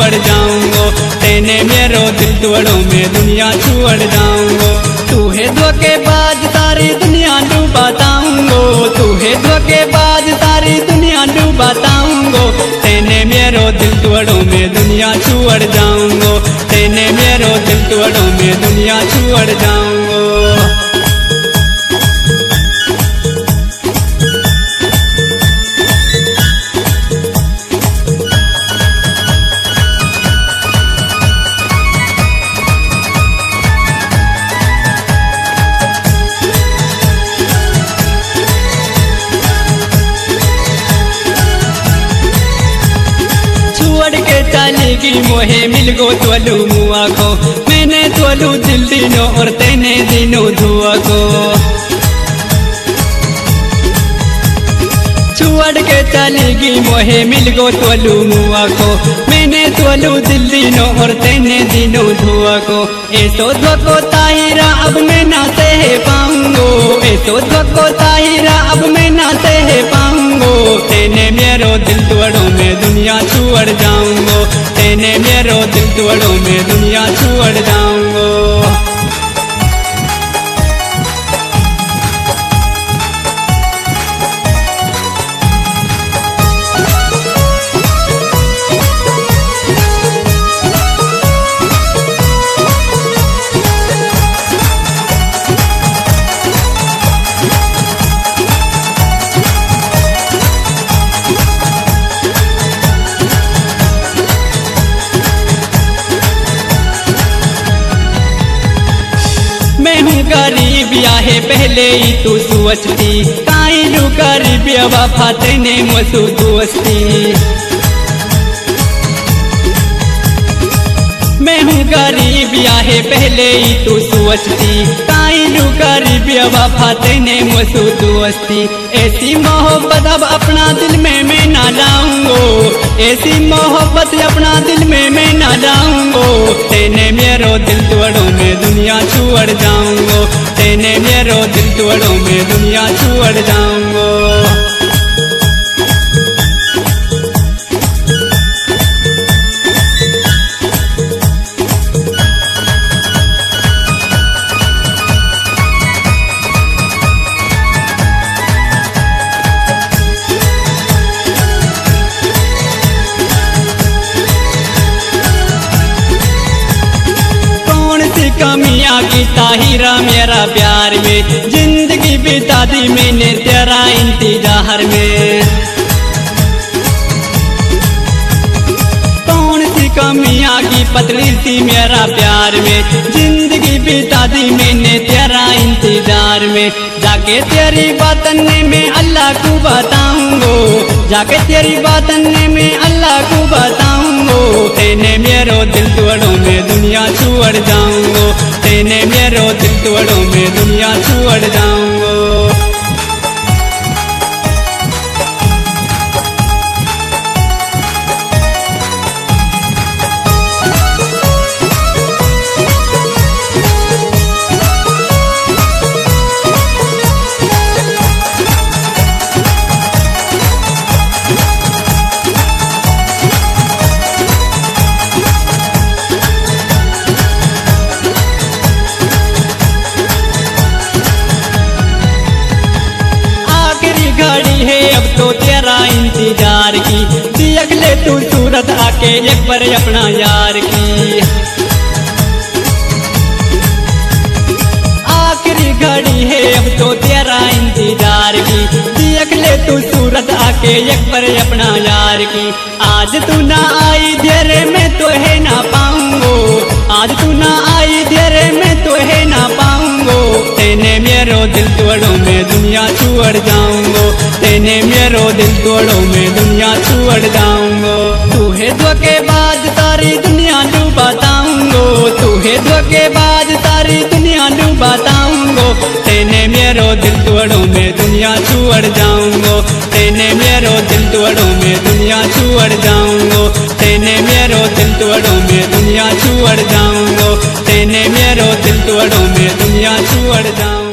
छोड़ जाऊंगो, तेने मेरो दिल तोड़ो मैं दुनिया छोड़ जाऊंगो। तू है धोखेबाज सारी दुनिया डूबाताऊंगो, तू है धोखेबाज सारी दुनिया डूबाताऊंगो, तेने मेरो दिल तोड़ो मैं दुनिया छोड़ जाऊंगो, तेने मेरो दिल तोड़ो मैं दुनिया छोड़ जाऊंगो। चलेगी मोहे मिल गो तोलू मुआ को, मैंने तोलू दिल दिनो और तेने दिनो धुआ को। छोड़ के चलेगी मोहे मिल गो तोलू मुआ को, मैंने तोलू दिल दिनो और तेने दिनो धुआ को। ऐसो धोखो ताहिरा अब मैं ना सह पाऊंगो, ऐसो धोखो ताहिरा अब मैं ना सह पाऊंगो, तेने मेरो दिल तोड़ो मैं दुनिया छोड़ जाऊंगो, तेने मेरो दिल तोड़ो मैं दुनिया छोड़ जाऊंगो। मैं हूँ गरीब याहे पहले ही तू सोचती, काई लू गरीब वफा तेने मसू दोस्ती। मैं हूँ गरीब याहे पहले ही तू सोचती, काई लू गरीब वफा तेने मसू दोस्ती। ऐसी मोहब्बत अब अपना दिल में मैं ना लाऊंगो, ऐसी मोहब्बत अपना दिल में मैं ना लाऊंगो, तेने मेरो दिल तोड़ो मैं दुनिया छोड़ जाऊंगो, तेने मेरो दिल तोड़ो मैं दुनिया छोड़ जाऊंगो। कमियां की ताहिरा मेरा प्यार में, जिंदगी बिता दी मैंने तेरा इंतजार में। कौन सी कमियां की पतली सी मेरा प्यार में, जिंदगी बिता दी मैंने तेरा इंतजार में। जाके तेरी बातन में अल्लाह को बताऊंगो, जाके तेरी बातन में अल्लाह को बताऊंगो, तेने मेरो दिल तोड़ो मैं दुनिया छोड़ जाऊंगो, तेने मेरो दिल तोड़ो मैं दुनिया छोड़ जाऊंगो। अब तो तेरा इंतजार की, देख ले तू सूरत आके एक बार अपना यार की। आखिरी घड़ी है अब तो तेरा इंतजार की, देख ले तू सूरत आके एक बार अपना यार की। आज तू ना आई देरे में तो है ना पाऊंगो, आज तू ना आई देरे में तो है ना पाऊंगो, तेने मेरो दिल तोड़ो मैं दुनिया छोड़ जाऊंगो, तेने मेरो दिल तोड़ो मैं दुनिया छोड़ जाऊंगो। तू है धोखेबाज सारी दुनिया डूबाताऊंगो, तू है धोखेबाज सारी दुनिया डूबाताऊंगो, तेने मेरो दिल तोड़ो मैं दुनिया छोड़ जाऊंगो, तेने मेरो दिल तोड़ो मैं दुनिया छोड़ जाऊंगो, तेने मेरो दिल तोड़ो मैं दुनिया छोड़ जाऊंगो, तेने मेरो दिल तोड़ो मैं दुनिया छोड़ जाऊंगो।